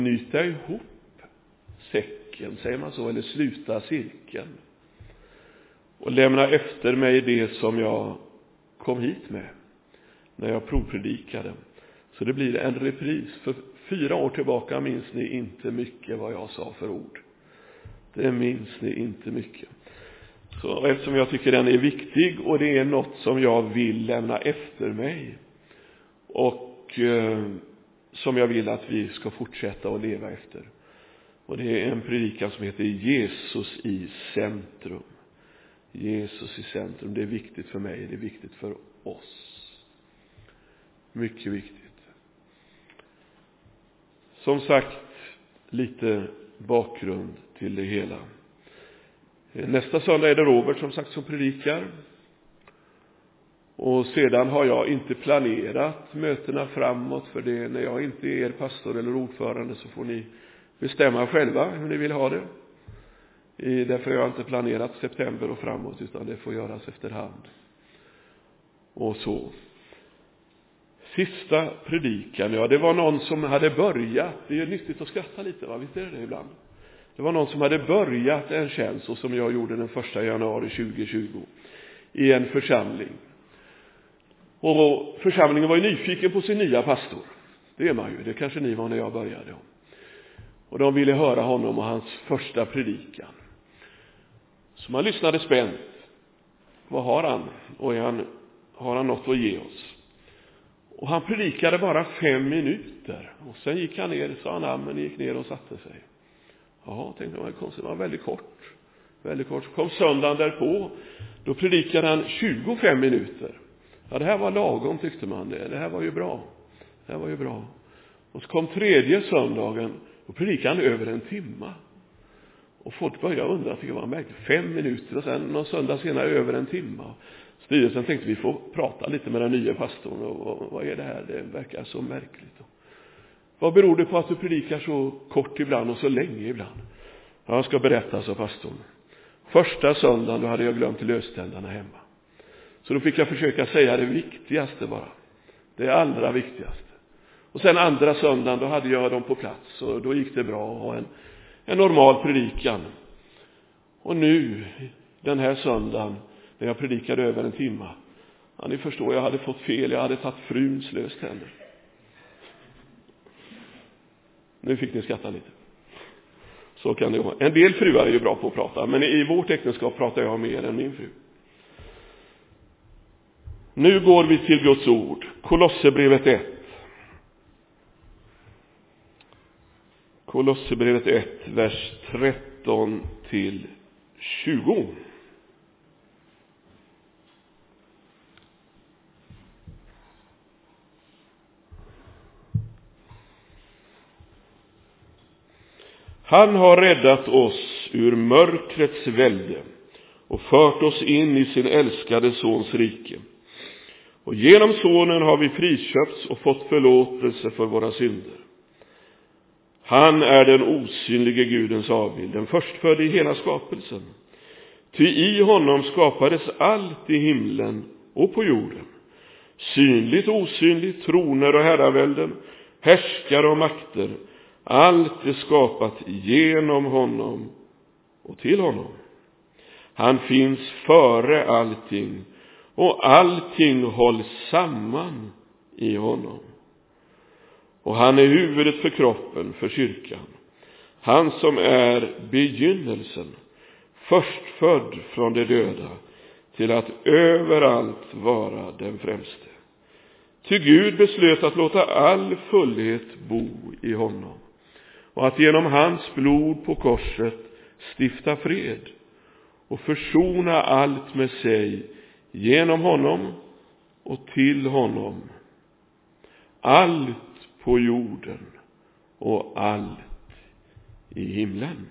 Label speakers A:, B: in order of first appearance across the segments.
A: knyta ihop säcken, säger man så, eller sluta cirkeln. Och lämna efter mig det som jag kom hit med när jag provpredikade. Så det blir en repris. För 4 år tillbaka minns ni inte mycket vad jag sa för ord. Det minns ni inte mycket. Så eftersom jag tycker den är viktig och det är något som jag vill lämna efter mig. Och som jag vill att vi ska fortsätta att leva efter. Och det är en predikan som heter Jesus i centrum. Jesus i centrum, det är viktigt för mig, det är viktigt för oss. Mycket viktigt. Som sagt, lite bakgrund till det hela. Nästa söndag är det Robert som sagt som predikar. Och sedan har jag inte planerat mötena framåt, för det när jag inte är er pastor eller ordförande så får ni bestämma själva hur ni vill ha det. Därför har jag inte planerat september och framåt, utan det får göras efterhand. Och så. Sista predikan, ja, det var någon som hade börjat. Det är nyttigt att skratta lite, va? Visst är det ibland? Det var någon som hade börjat en tjänst, så som jag gjorde den 1 januari 2020 i en församling. Och församlingen var ju nyfiken på sin nya pastor. Det är man ju, det kanske ni var när jag började. Och de ville höra honom och hans första predikan. Så man lyssnade spänt. Vad har han? Och har han något att ge oss? Och han predikade bara 5 minuter. Och sen gick han ner, sa han amen, gick ner och satte sig. Ja, tänkte jag, det var väldigt kort. Väldigt kort. Kom söndagen därpå. Då predikade han 25 minuter. Ja, det här var lagom, tyckte man det. Det här var ju bra. Det här var ju bra. Och så kom 3:e söndagen. Då predikade han över 1 timme. Och folk började undra, tycker jag var märkligt. 5 minuter och sen någon söndag senare över 1 timme. Styrelsen tänkte vi får prata lite med den nya pastorn. Och vad är det här? Det verkar så märkligt. Vad beror det på att du predikar så kort ibland och så länge ibland? Ja, jag ska berätta, sa pastorn. Första söndagen då hade jag glömt löständarna hemma. Så då fick jag försöka säga det viktigaste bara. Det allra viktigaste. Och sen andra söndagen då hade jag dem på plats. Och då gick det bra att ha en normal predikan. Och nu, den här söndagen, när jag predikade över 1 timme. Ja, ni förstår, jag hade fått fel. Jag hade tagit fruns löständer. Nu fick ni skratta lite. Så kan det vara. En del fruar är ju bra på att prata. Men i vårt äktenskap pratar jag mer än min fru. Nu går vi till Guds ord. Kolosserbrevet 1. Kolosserbrevet 1, vers 13 till 20. Han har räddat oss ur mörkrets välde och fört oss in i sin älskade sons rike. Och genom sonen har vi friköpts och fått förlåtelse för våra synder. Han är den osynlige Gudens avbild, den förstfödde i hela skapelsen. Ty i honom skapades allt i himlen och på jorden. Synligt och osynligt, troner och herravälden, härskare och makter. Allt är skapat genom honom och till honom. Han finns före allting och allting hålls samman i honom. Och han är huvudet för kroppen, för kyrkan. Han som är begynnelsen, förstfödd från de döda, till att överallt vara den främste. Ty Gud beslöt att låta all fullhet bo i honom. Och att genom hans blod på korset stifta fred och försona allt med sig genom honom och till honom. Allt på jorden och allt i himlen.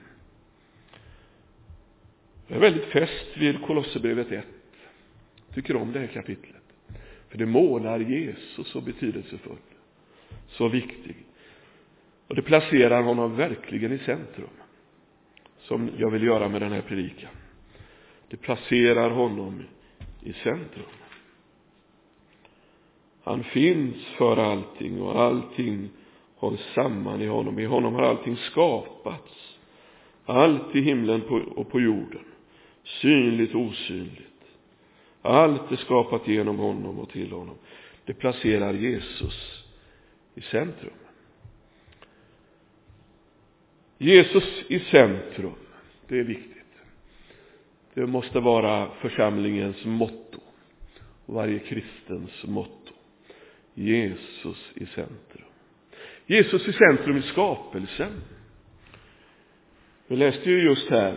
A: Jag är väldigt fäst vid Kolosserbrevet 1. Tycker om det här kapitlet. För det målar Jesus så betydelsefull. Så viktig. Och det placerar honom verkligen i centrum. Som jag vill göra med den här predikan. Det placerar honom i centrum. Han finns för allting och allting hålls samman i honom. I honom har allting skapats. Allt i himlen och på jorden. Synligt och osynligt. Allt är skapat genom honom och till honom. Det placerar Jesus i centrum. Jesus i centrum, det är viktigt. Det måste vara församlingens motto. Och varje kristens motto. Jesus i centrum. Jesus i centrum i skapelsen. Vi läste ju just här.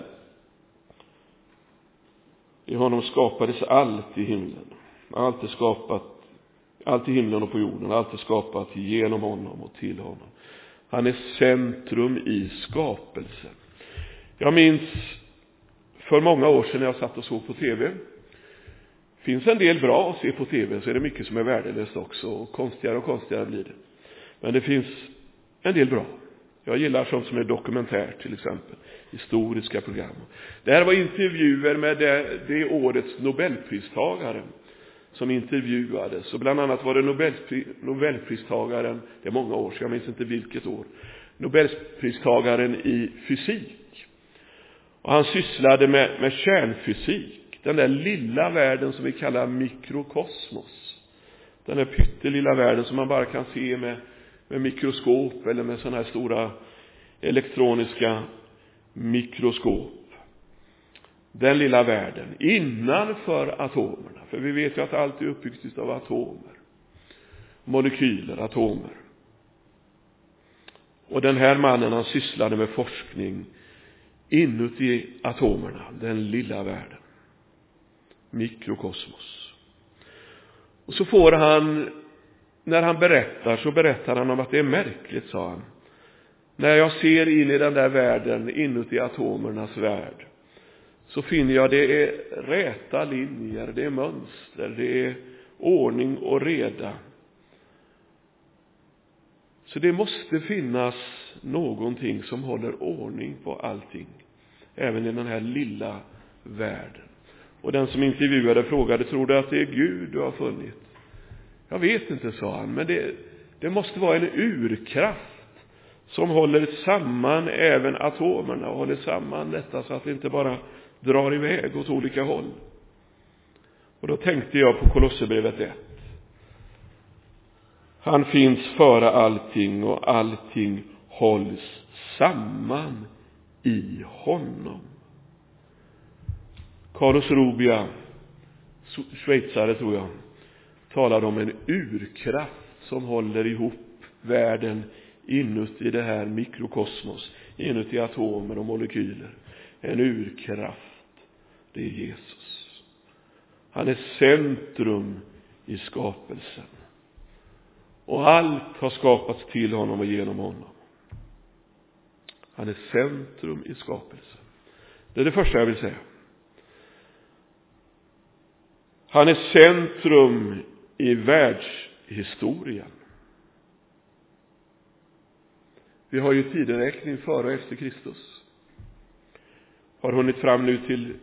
A: I honom skapades allt i himlen. Allt är skapat. Allt i himlen och på jorden. Allt är skapat genom honom och till honom. Han är centrum i skapelsen. Jag minns för många år sedan när jag satt och såg på tv. Finns en del bra att se på tv, så är det mycket som är värdelöst också. Och konstigare blir det. Men det finns en del bra. Jag gillar sånt som är dokumentär, till exempel. Historiska program. Det här var intervjuer med det årets Nobelpristagare som intervjuades. Och bland annat var det Nobelpristagaren, det är många år så jag minns inte vilket år. Nobelpristagaren i fysik. Och han sysslade med kärnfysik. Den där lilla världen som vi kallar mikrokosmos. Den där pyttelilla världen som man bara kan se med mikroskop eller med sådana här stora elektroniska mikroskop. Den lilla världen innanför atomerna. För vi vet ju att allt är uppbyggt av atomer. Molekyler, atomer. Och den här mannen, han sysslade med forskning inuti atomerna. Den lilla världen. Mikrokosmos. Och så får han, när han berättar han om att det är märkligt, sa han. När jag ser in i den där världen, inuti atomernas värld, så finner jag det är räta linjer, det är mönster, det är ordning och reda. Så det måste finnas någonting som håller ordning på allting, även i den här lilla världen. Och den som intervjuade frågade, tror du att det är Gud du har funnit? Jag vet inte, sa han, men det måste vara en urkraft som håller samman även atomerna och håller samman detta så att det inte bara drar iväg åt olika håll. Och då tänkte jag på Kolosserbrevet 1. Han finns före allting och allting hålls samman i honom. Carlos Rubia, schweizare tror jag, talar om en urkraft som håller ihop världen inuti det här mikrokosmos, inuti atomer och molekyler. En urkraft, det är Jesus. Han är centrum i skapelsen. Och allt har skapats till honom och genom honom. Han är centrum i skapelsen. Det är det första jag vill säga. Han är centrum i världshistorien. Vi har ju tideräkning före och efter Kristus. Har hunnit fram nu till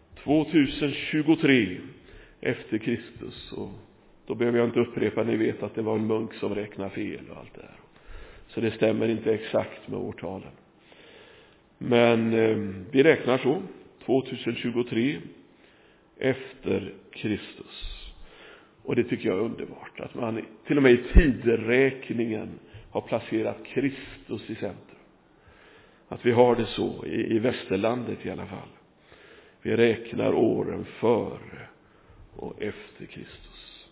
A: 2023 efter Kristus. Och då behöver jag inte upprepa, ni vet att det var en munk som räknade fel och allt det här. Så det stämmer inte exakt med årtalen. Men vi räknar så, 2023 efter Kristus. Och det tycker jag är underbart. Att man till och med i tideräkningen har placerat Kristus i centrum. Att vi har det så i västerlandet i alla fall. Vi räknar åren före och efter Kristus.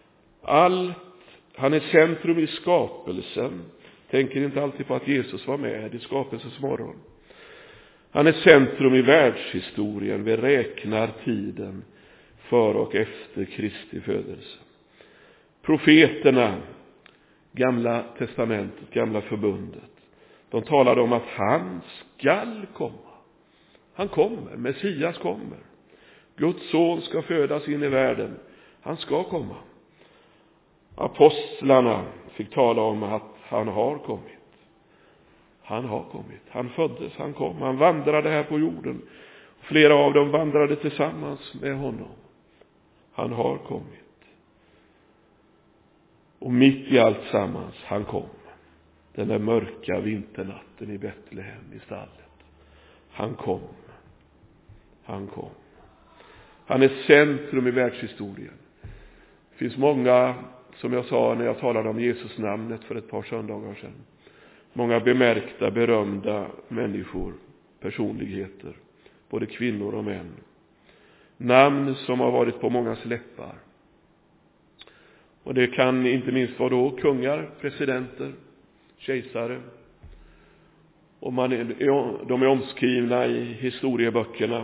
A: Han är centrum i skapelsen. Tänker inte alltid på att Jesus var med i skapelsens morgon. Han är centrum i världshistorien. Vi räknar tiden före och efter Kristi födelse. Profeterna, Gamla testamentet, Gamla förbundet, de talade om att han skall komma. Han kommer, Messias kommer. Guds son ska födas in i världen. Han ska komma. Apostlarna fick tala om att han har kommit. Han har kommit. Han föddes, han kom. Han vandrade här på jorden. Flera av dem vandrade tillsammans med honom. Han har kommit. Och mitt i allt sammans, han kom. den där mörka vinternatten i Betlehem i stallet. Han kom. Han kom. Han är centrum i världshistorien. Det finns många, som jag sa när jag talade om Jesus namnet för ett par söndagar sedan, många bemärkta, berömda människor, personligheter, både kvinnor och män. Namn som har varit på mångas läppar. Och det kan inte minst vara då kungar, presidenter, kejsare. Och de är omskrivna i historieböckerna.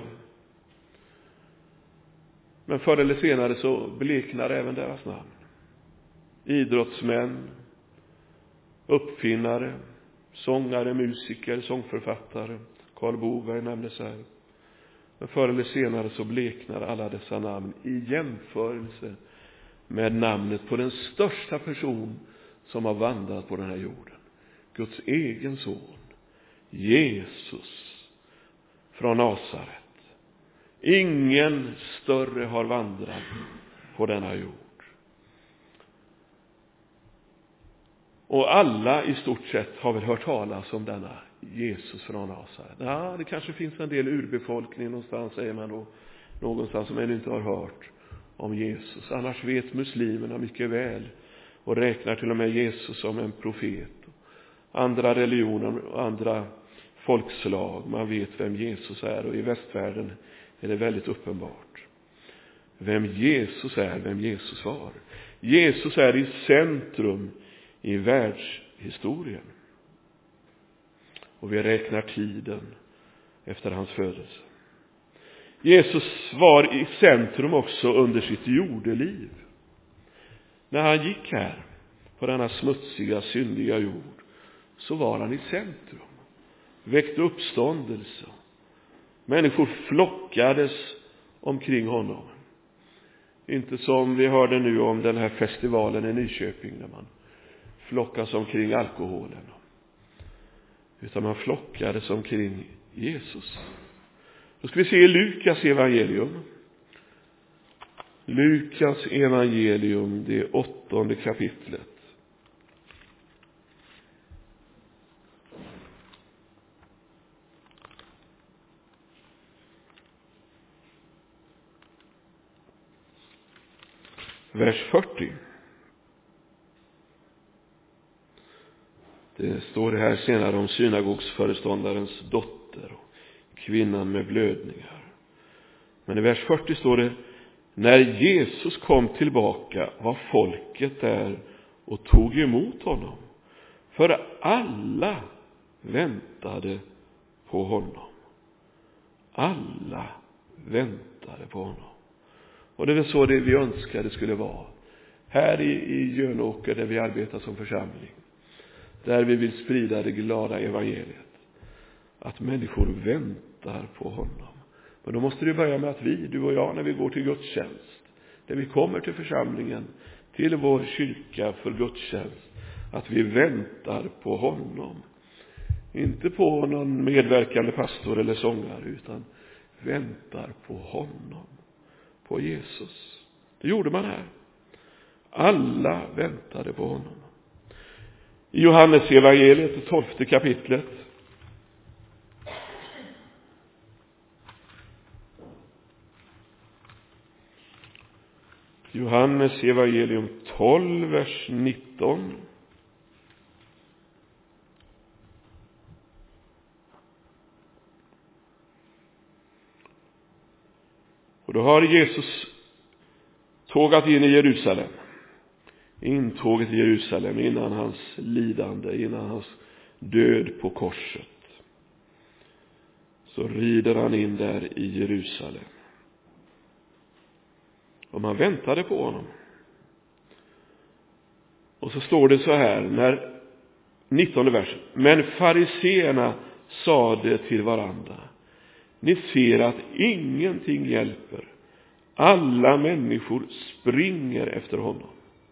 A: Men förr eller senare så bleknar även deras namn. Idrottsmän, uppfinnare, sångare, musiker, sångförfattare. Karl Boberg nämndes här. Men förr eller senare så bleknar alla dessa namn i jämförelse med namnet på den största person som har vandrat på den här jorden. Guds egen son, Jesus från Nasaret. Ingen större har vandrat på denna jord. Och alla i stort sett har väl hört talas om denna Jesus från Nasaret. Ja, det kanske finns en del urbefolkning någonstans, säger man då. Någonstans som ännu inte har hört om Jesus. Annars vet muslimerna mycket väl och räknar till och med Jesus som en profet. Andra religioner och andra folkslag, man vet vem Jesus är. Och i västvärlden är det väldigt uppenbart vem Jesus är, vem Jesus var. Jesus är i centrum i världshistorien. Och vi räknar tiden efter hans födelse. Jesus var i centrum också under sitt jordeliv. När han gick här på denna smutsiga, syndiga jord, så var han i centrum. Väckte uppståndelse. Människor flockades omkring honom. Inte som vi hörde nu om den här festivalen i Nyköping, där man flockas omkring alkoholen. Utan man flockades omkring Jesus. Då ska vi se Lukas evangelium. Lukas evangelium, det 8:e kapitlet. Vers 40. Det står det här senare om synagogsföreståndarens dotter och kvinnan med blödningar. Men i vers 40 står det: när Jesus kom tillbaka var folket där och tog emot honom, för alla väntade på honom. Alla väntade på honom. Och det är väl så det vi önskar det skulle vara. Här i Jönåker, där vi arbetar som församling, där vi vill sprida det glada evangeliet, att människor väntar på honom. Men då måste det börja med att vi, du och jag, när vi går till gudstjänst, när vi kommer till församlingen, till vår kyrka för gudstjänst, att vi väntar på honom. Inte på någon medverkande pastor eller sångare, utan väntar på honom, på Jesus. Det gjorde man här. Alla väntade på honom. I Johannes evangeliet, 12:e kapitlet. Johannes evangelium 12, vers 19. Och då har Jesus tågat in i Jerusalem. Intåget i Jerusalem innan hans lidande, innan hans död på korset. Så rider han in där i Jerusalem. Och man väntade på honom. Och så står det så här, när 19:e versen. Men fariseerna sade till varandra: ni ser att ingenting hjälper. Alla människor springer efter honom.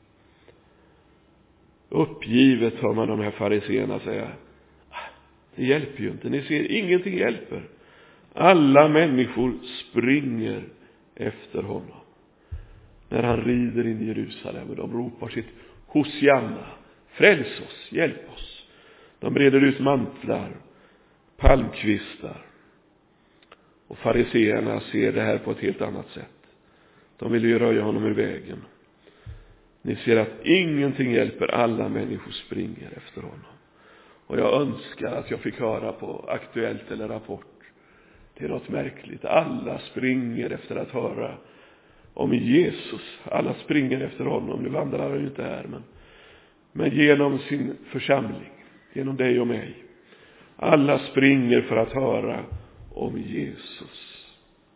A: Uppgivet hör man de här fariseerna säga: det hjälper ju inte, ni ser ingenting hjälper. Alla människor springer efter honom. När han rider in i Jerusalem och de ropar sitt Hosianna, fräls oss, hjälp oss. De breder ut mantlar, palmkvistar. Och fariseerna ser det här på ett helt annat sätt. De vill ju röja honom ur vägen. Ni ser att ingenting hjälper, alla människor springer efter honom. Och jag önskar att jag fick höra på Aktuellt eller Rapport. Det är något märkligt. Alla springer efter att höra om Jesus. Alla springer efter honom. Nu vandrar han ju inte här, men genom sin församling, genom dig och mig. Alla springer för att höra om Jesus.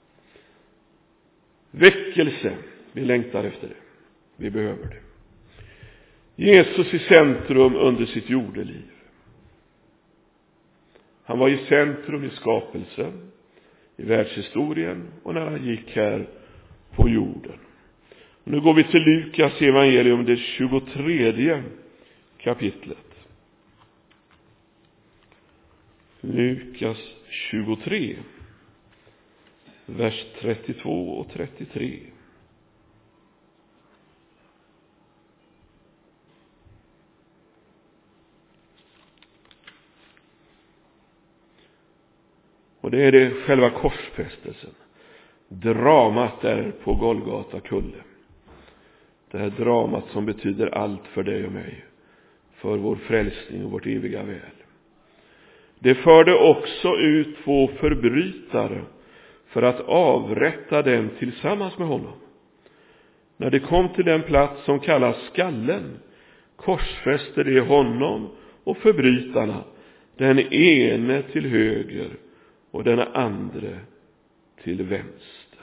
A: Väckelse, vi längtar efter det. Vi behöver det. Jesus i centrum under sitt jordeliv. Han var i centrum i skapelsen, i världshistorien och när han gick här på jorden. Och nu går vi till Lukas evangelium, det 23 kapitlet. Lukas 23, vers 32 och 33. Och det är det själva korsfästelsen. Dramat är på Golgata kulle. Det här dramat som betyder allt för dig och mig. För vår frälsning och vårt eviga väl. Det förde också ut 2 förbrytare för att avrätta dem tillsammans med honom. När det kom till den plats som kallas skallen, korsfäste de honom och förbrytarna, den ene till höger och den andra till vänster.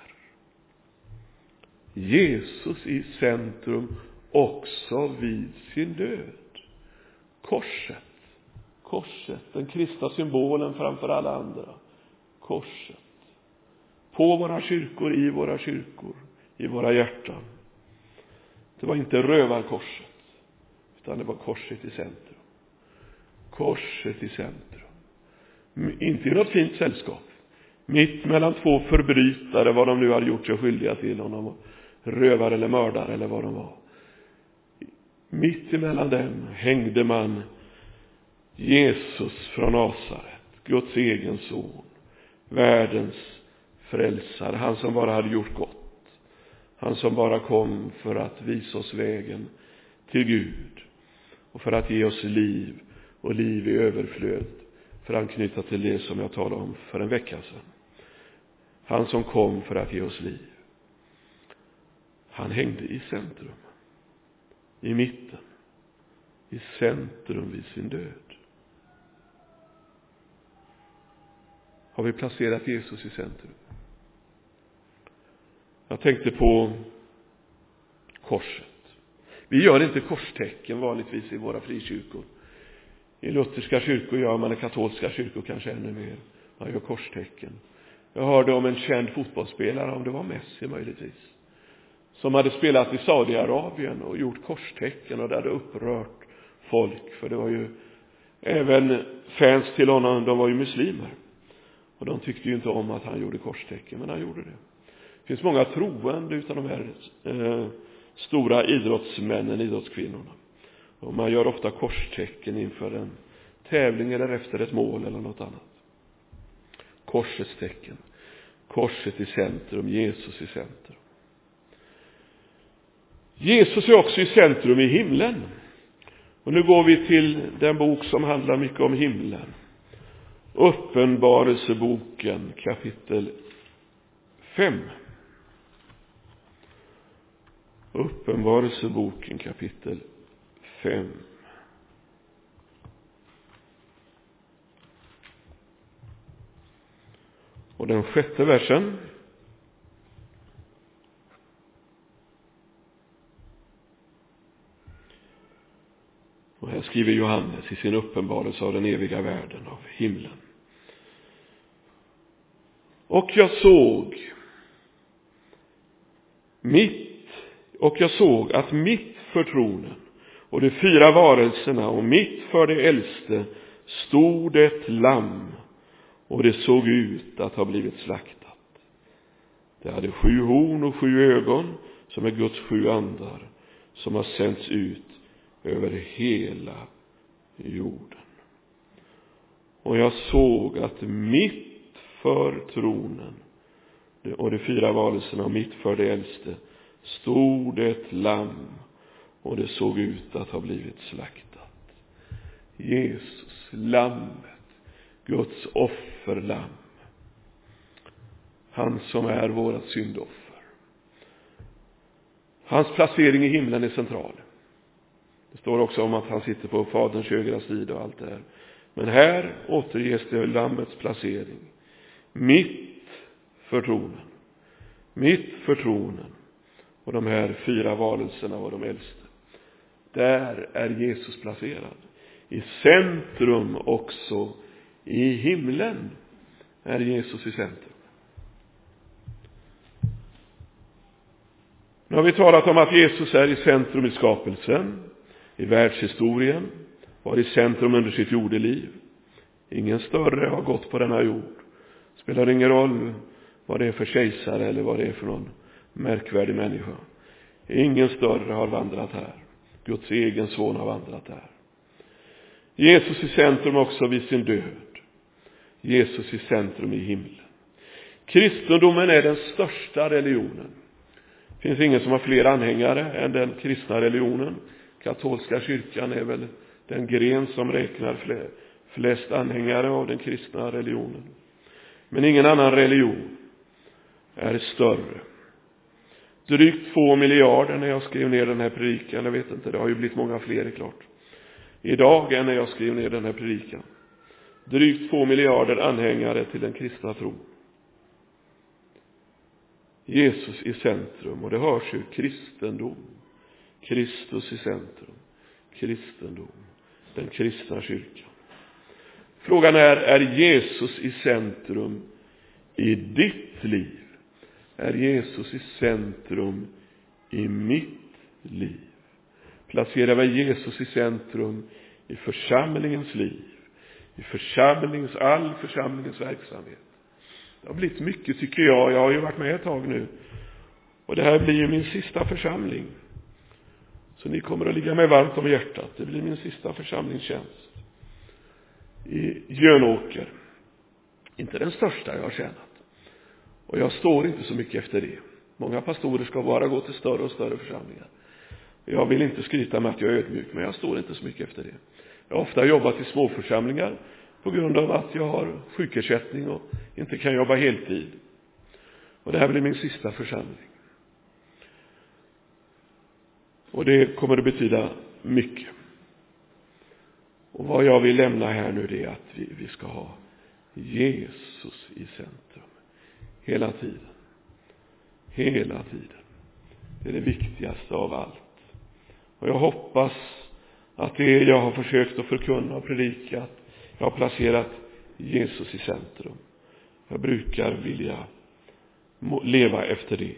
A: Jesus i centrum också vid sin död. Korset, den kristna symbolen framför alla andra. Korset. På våra kyrkor, i våra hjärtan. Det var inte rövarkorset, utan det var korset i centrum. Korset i centrum. Inte i något fint sällskap. Mitt mellan 2 förbrytare, vad de nu hade gjort sig skyldiga till, om de var rövare eller mördare eller vad de var. Mitt emellan dem hängde man Jesus från Nasaret, Guds egen son, världens frälsare, han som bara hade gjort gott, han som bara kom för att visa oss vägen till Gud och för att ge oss liv och liv i överflöd, för att anknyta till det som jag talade om för en vecka sedan. Han som kom för att ge oss liv. Han hängde i centrum, i mitten, i centrum vid sin död. Har vi placerat Jesus i centrum? Jag tänkte på korset. Vi gör inte korstecken vanligtvis i våra frikyrkor. I lutherska kyrkor gör man, i katolska kyrkor kanske ännu mer. Man gör korstecken. Jag hörde om en känd fotbollsspelare, om det var Messi möjligtvis, som hade spelat i Saudiarabien och gjort korstecken, och det hade upprört folk. För det var ju även fans till honom, de var ju muslimer. Och de tyckte ju inte om att han gjorde korstecken, men han gjorde det. Det finns många troende utan de här stora idrottsmännen, idrottskvinnorna. Och man gör ofta korstecken inför en tävling eller efter ett mål eller något annat. Korsets tecken. Korset i centrum, Jesus i centrum. Jesus är också i centrum i himlen. Och nu går vi till den bok som handlar mycket om himlen. Uppenbarelseboken kapitel 5. Uppenbarelseboken kapitel 5. Och den 6:e versen. Och här skriver Johannes i sin uppenbarelse av den eviga världen, av himlen. Och jag såg att mitt för tronen och de 4 varelserna och mitt för det äldste stod ett lamm, och det såg ut att ha blivit slaktat. Det hade 7 horn och 7 ögon, som är Guds 7 andar, som har sänts ut över hela jorden. Och jag såg att mitt för tronen och de 4 varelserna och mitt för det äldste stod ett lamm, och det såg ut att ha blivit slaktat. Jesus, lammet, Guds offerlamm. Han som är vårat syndoffer. Hans placering i himlen är central. Det står också om att han sitter på Faderns högra sida och allt det här. Men här återges det lammets placering. Mitt för tronen. Mitt för tronen. Och de här 4 varelserna var de äldste. Där är Jesus placerad. I centrum också. I himlen är Jesus i centrum. Nu har vi talat om att Jesus är i centrum i skapelsen, i världshistorien, var i centrum under sitt jordeliv. Ingen större har gått på denna jord. Spelar ingen roll vad det är för kejsare eller vad det är för någon märkvärdig människa. Ingen större har vandrat här. Guds egen son har vandrat här. Jesus i centrum också vid sin död. Jesus i centrum i himlen. Kristendomen är den största religionen. Det finns ingen som har fler anhängare än den kristna religionen. Katolska kyrkan är väl den gren som räknar flest anhängare av den kristna religionen. Men ingen annan religion är större. Drygt 2 miljarder när jag skrev ner den här predikan. Jag vet inte, det har ju blivit många fler, klart. Idag än när jag skrev ner den här predikan. Drygt 2 miljarder anhängare till den kristna tron. Jesus i centrum, och det hörs ju, kristendom. Kristus i centrum. Kristendom. Den kristna kyrkan. Frågan är Jesus i centrum i ditt liv? Är Jesus i centrum i mitt liv? Placerar vi Jesus i centrum i församlingens liv? I all församlingens verksamhet? Det har blivit mycket, tycker jag. Jag har ju varit med ett tag nu. Och det här blir ju min sista församling. Så ni kommer att ligga mig varmt om hjärtat. Det blir min sista församlingstjänst. I Jönåker. Inte den största jag har tjänat. Och jag står inte så mycket efter det. Många pastorer ska bara gå till större och större församlingar. Jag vill inte skryta med att jag är ödmjuk, men jag står inte så mycket efter det. Jag har ofta jobbat i småförsamlingar på grund av att jag har sjukersättning och inte kan jobba heltid. Och det här blir min sista församling. Och det kommer att betyda mycket. Och vad jag vill lämna här nu, det är att vi ska ha Jesus i centrum. Hela tiden. Hela tiden. Det är det viktigaste av allt. Och jag hoppas att det jag har försökt att förkunna och predika, att jag har placerat Jesus i centrum. Jag brukar vilja leva efter det.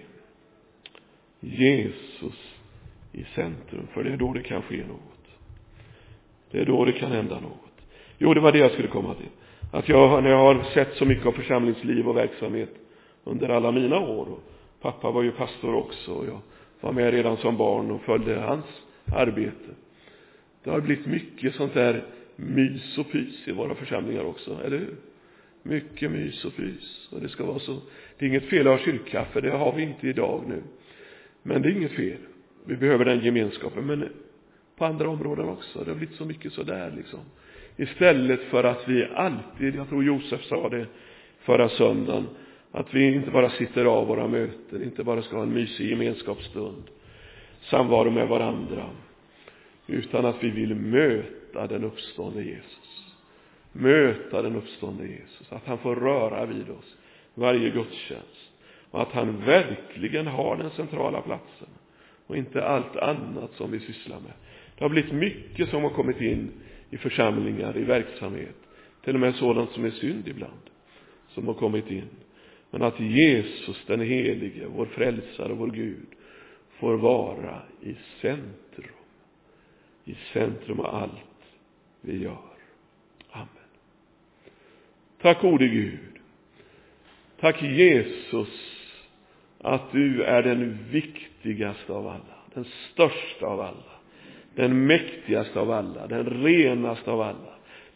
A: Jesus i centrum. För det är då det kan ske något. Det är då det kan hända något. Jo, det var det jag skulle komma till. Att när jag har sett så mycket av församlingsliv och verksamhet under alla mina år. Och pappa var ju pastor också. Och jag var med redan som barn och följde hans arbete. Det har blivit mycket sånt där mys och pys i våra församlingar också, eller hur? Mycket mys och pys. Och det ska vara så. Det är inget fel att ha kyrkkaffe, det har vi inte idag nu. Men det är inget fel. Vi behöver den gemenskapen, men på andra områden också. Det har blivit så mycket så där liksom. Istället för att vi alltid, jag tror Josef sa det förra söndagen, att vi inte bara sitter av våra möten, inte bara ska ha en mysig gemenskapsstund, samvaro med varandra, utan att vi vill möta den uppståndne Jesus. Möta den uppståndne Jesus. Att han får röra vid oss varje gudstjänst. Och att han verkligen har den centrala platsen. Och inte allt annat som vi sysslar med. Det har blivit mycket som har kommit in i församlingar, i verksamhet. Till och med sådant som är synd ibland. Som har kommit in. Men att Jesus den helige, vår frälsare och vår Gud, får vara i centrum. I centrum av allt vi gör. Amen. Tack gode Gud. Tack Jesus att du är den viktigaste av alla. Den största av alla. Den mäktigaste av alla. Den renaste av alla.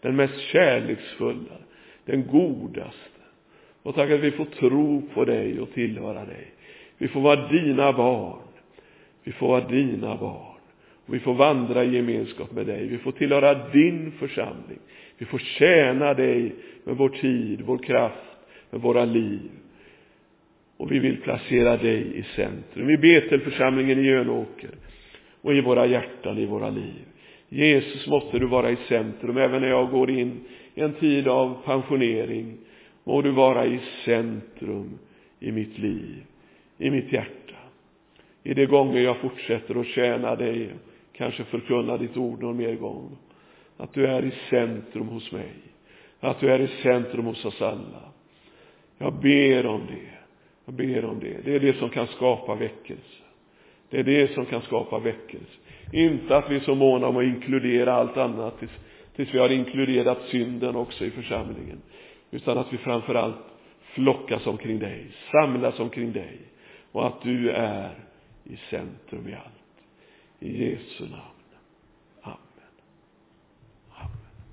A: den mest kärleksfulla, den godaste. Och tack att vi får tro på dig och tillhöra dig. Vi får vara dina barn. Vi får vara dina barn. Och vi får vandra i gemenskap med dig. Vi får tillhöra din församling. Vi får tjäna dig med vår tid, vår kraft, med våra liv. Och vi vill placera dig i centrum. Vi ber till församlingen i Jönåker och i våra hjärtan, i våra liv. Jesus, måste du vara i centrum. Även när jag går in i en tid av pensionering, må du vara i centrum i mitt liv, i mitt hjärta. I de gånger jag fortsätter att tjäna dig, kanske förkunna ditt ord någon mer gång. Att du är i centrum hos mig. Att du är i centrum hos oss alla. Jag ber om det. Jag ber om det. Det är det som kan skapa väckelse. Det är det som kan skapa väckelse. Inte att vi är så måna om att inkludera allt annat tills vi har inkluderat synden också i församlingen. Utan att vi framförallt flockas omkring dig, samlas omkring dig. Och att du är i centrum i allt. I Jesu namn.